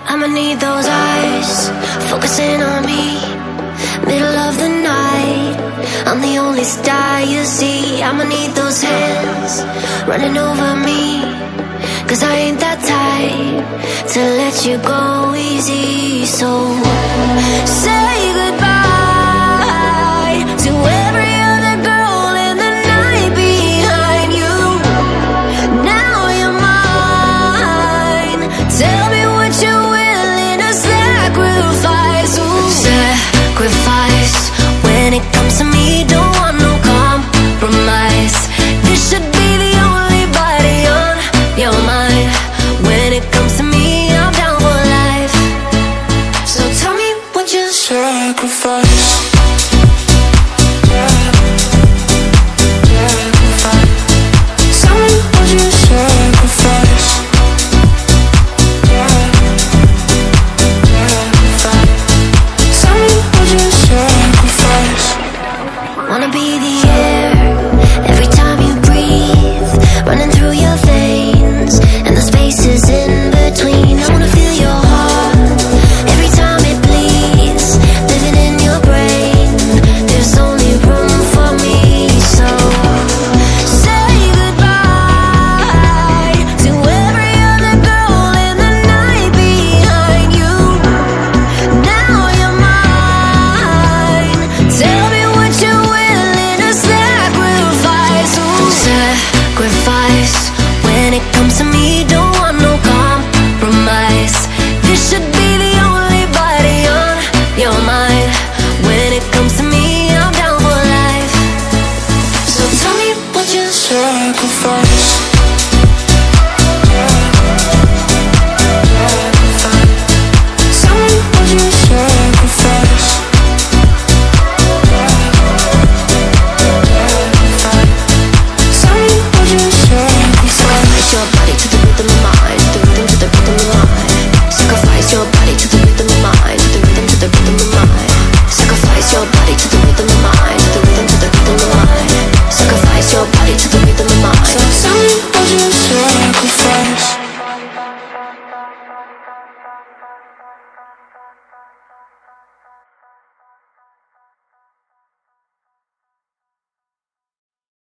I'ma need those eyes focusing on me. Middle of the night, I'm the only star you see. I'ma need those hands running over me, 'cause I ain't that type to let you go easy. So say goodbye to every other girl in the night behind you. Now you're mine. Tell me what you're willing to sacrifice. Ooh. Sacrifice. When it comes to me, don't want no compromise. This should be the only body on your mind. When it comes to me, I'm down for life. So tell me what you sacrifice. Tell me what you sacrifice. Tell me what you sacrifice. Wanna be the air every time you breathe, running through your veins and the spaces in between. I wanna feel your heart every time it bleeds, living in your brain. There's only room for me, so say goodbye to every other girl in the night behind you. Now you're mine. Tell me what you're willing to sacrifice. Ooh. Sacrifice. When it comes to me, don't